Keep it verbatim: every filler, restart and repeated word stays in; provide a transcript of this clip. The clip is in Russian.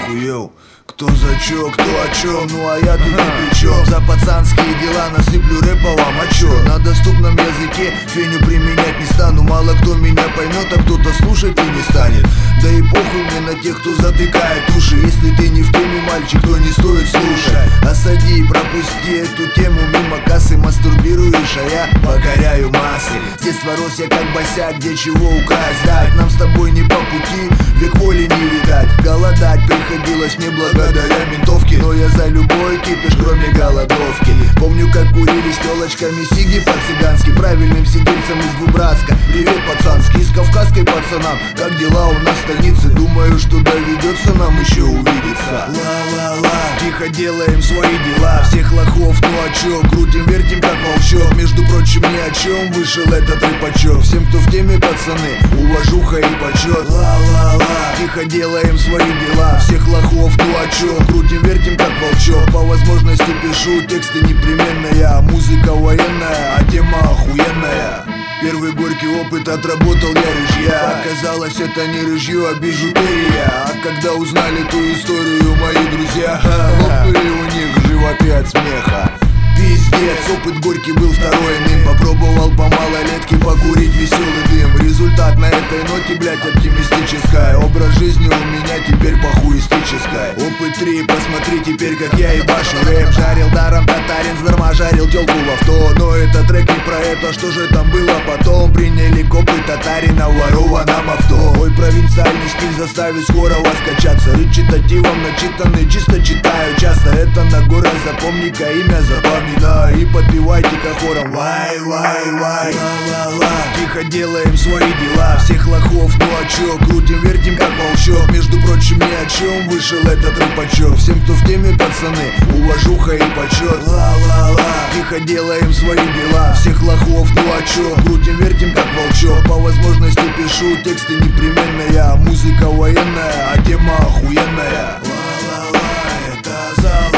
охуел. Кто за чё, кто о чём, ну а я тут ни при чём. За пацанские дела насыплю рэповом, а чё? На доступном языке феню применять не стану. Мало кто меня поймет, а кто-то слушать и не станет. Да и похуй мне на тех, кто затыкает уши. Если ты не в теме, мальчик, то не стоит слушать. Осади и пропусти эту тему мимо кассы. Мастурбируешь, а я покоряю массы. С детства рос я как босяк, где чего украсть дать. Нам с тобой не по пути, век воли не видать. Голодать приходилось мне благодаря ментовке, но я за любой кипиш, кроме голодовки. Помню, как курили с телочками сиги по-цыгански, правильным сидельцам из Двубратска. Привет, пацанский, из Кавказской пацанам. Как дела у нас в столице? Думаю, что доведется нам еще увидеться. Ла-ла-ла, тихо делаем свои дела. Всех лохов, ну а чё? Крутим, вертим, как волчок. Между прочим, ни о чем вышел этот рэпачок. Всем, кто в теме, пацаны, уважуха и почет. Ла-ла-ла, тихо делаем свои дела. Всех лохов, ну а чё? Крутим, вертим, как волчок. По возможности пишу тексты непременные. Музыка военная, а тема охуенная. Первый горький опыт отработал я рыжья. Оказалось, это не рыжье, а бижутерия. А когда узнали ту историю мои друзья, лопнули у них животы от смеха. Пиздец, опыт горький был второй иным. Попробовал по малолетке покурить веселый дым. Результат на этой ноте, блять, оптимистическая. Образ жизни у меня теперь похуистическая. Опыт три, посмотри теперь, как я ебашу рэп. Жарил даром татарин, сдарма жарил тёлку в авто. Но это трек не про это, что же там было потом. Приняли копы татарина в ворованном авто. Мой провинциальный стиль заставит скорого скачаться. Речитативом начитанный, чисто читаю часто. Это на город, запомни-ка имя, запомни. Да, и подпевайте-ка хором. Вай, вай, вай, ла-ла-ла. Тихо делаем свои дела. Всех лохов, ну а чё? Крутим, вертим, как волчок. Между прочим, ни о чем вышел этот рэпачок. Всем, кто в теме, пацаны, уважуха и почет. Ла-ла-ла. Тихо делаем свои дела. Всех лохов, ну а чё? Крутим, вертим, как волчок. По возможности пишу тексты непременные. Музыка военная, а тема охуенная. Ла-ла-ла, это за